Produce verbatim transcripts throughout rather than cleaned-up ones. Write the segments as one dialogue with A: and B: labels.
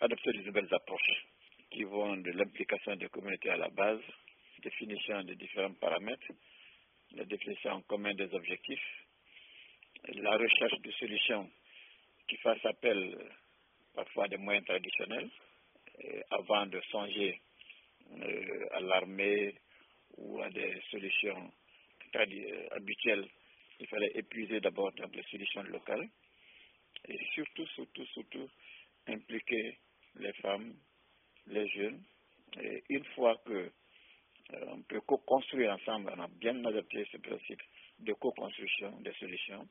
A: adopter de nouvelles approches qui vont de l'implication des communautés à la base, définition de différents paramètres, la définition en commun des objectifs, la recherche de solutions qui fassent appel parfois à des moyens traditionnels, avant de songer euh, à l'armée ou à des solutions habituelles. Il fallait épuiser d'abord donc, les solutions locales et surtout, surtout, surtout impliquer les femmes, les jeunes. Et une fois que euh, on peut co-construire ensemble, on a bien adapté ce principe de co-construction des solutions,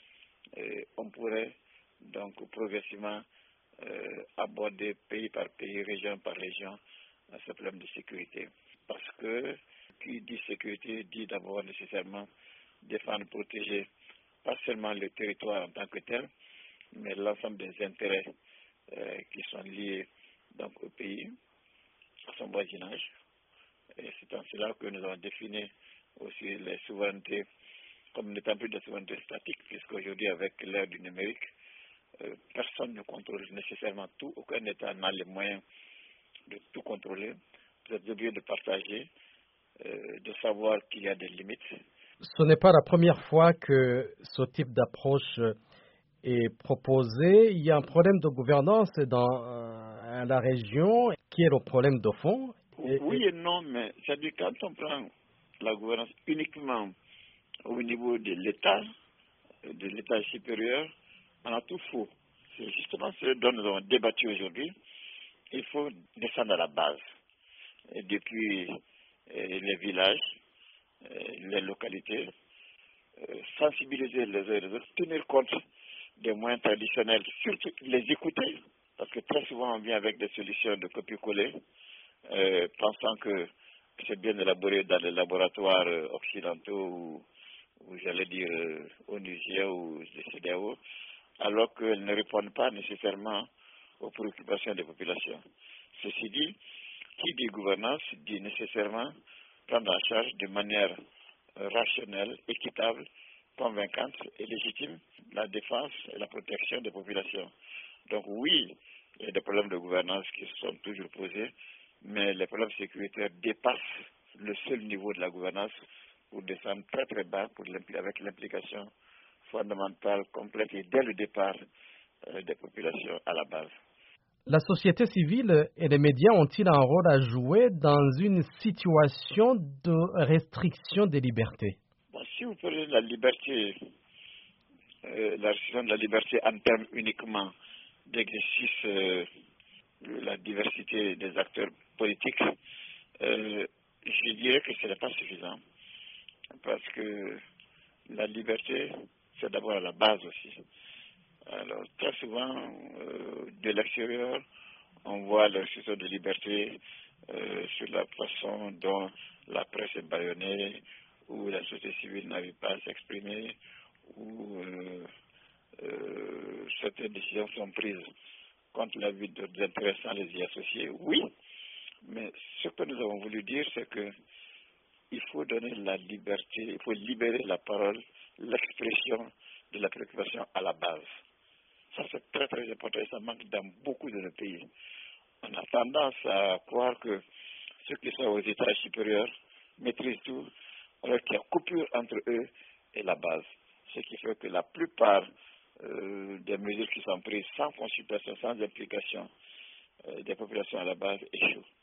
A: et on pourrait donc progressivement euh, aborder pays par pays, région par région, ce problème de sécurité. Parce que qui dit sécurité dit d'abord nécessairement défendre, protéger pas seulement le territoire en tant que tel, mais l'ensemble des intérêts euh, qui sont liés donc, au pays, à son voisinage. Et c'est en cela que nous avons défini aussi les souverainetés comme n'étant plus de souveraineté statique, puisqu'aujourd'hui, avec l'ère du numérique, euh, personne ne contrôle nécessairement tout, aucun État n'a les moyens de tout contrôler. Vous êtes obligé de partager, euh, de savoir qu'il y a des limites.
B: Ce n'est pas la première fois que ce type d'approche est proposé. Il y a un problème de gouvernance dans euh, la région qui est le problème de fond.
A: Et, oui et non, mais c'est-à-dire quand on prend la gouvernance uniquement au niveau de l'État, de l'État supérieur, on a tout faux. C'est justement ce dont nous avons débattu aujourd'hui. Il faut descendre à la base, et depuis et les villages, et les localités, euh, sensibiliser les uns et les autres, tenir compte des moyens traditionnels, surtout les écouter, parce que très souvent on vient avec des solutions de copier-coller, euh, pensant que c'est bien élaboré dans les laboratoires euh, occidentaux ou, ou j'allais dire euh, onusiens ou des C D A O, alors qu'elles ne répondent pas nécessairement aux préoccupations des populations. Ceci dit, qui dit gouvernance dit nécessairement prendre en charge de manière euh, rationnelle, équitable, convaincante et légitime la défense et la protection des populations. Donc oui, il y a des problèmes de gouvernance qui sont toujours posés, mais les problèmes sécuritaires dépassent le seul niveau de la gouvernance pour descendre très très bas pour avec l'implication fondamentale, complète et dès le départ euh, des populations à la base.
B: La société civile et les médias ont-ils un rôle à jouer dans une situation de restriction des libertés?
A: Bon, si vous prenez la liberté, euh, la restriction de la liberté en termes uniquement d'exercice euh, de la diversité des acteurs politiques, euh, je dirais que ce n'est pas suffisant. Parce que la liberté, c'est d'abord à la base aussi. Alors, très souvent, euh, de l'extérieur, on voit la restriction de liberté euh, sur la façon dont la presse est bâillonnée, où la société civile n'arrive pas à s'exprimer, où euh, euh, certaines décisions sont prises contre la vie d'autres intérêts sans les y associer. Oui, mais ce que nous avons voulu dire, c'est que il faut donner la liberté, il faut libérer la parole, l'expression de la préoccupation à la base. Ça, c'est très très important et ça manque dans beaucoup de nos pays. On a tendance à croire que ceux qui sont aux étages supérieurs maîtrisent tout, alors qu'il y a coupure entre eux et la base. Ce qui fait que la plupart euh, des mesures qui sont prises sans consultation, sans implication euh, des populations à la base échouent.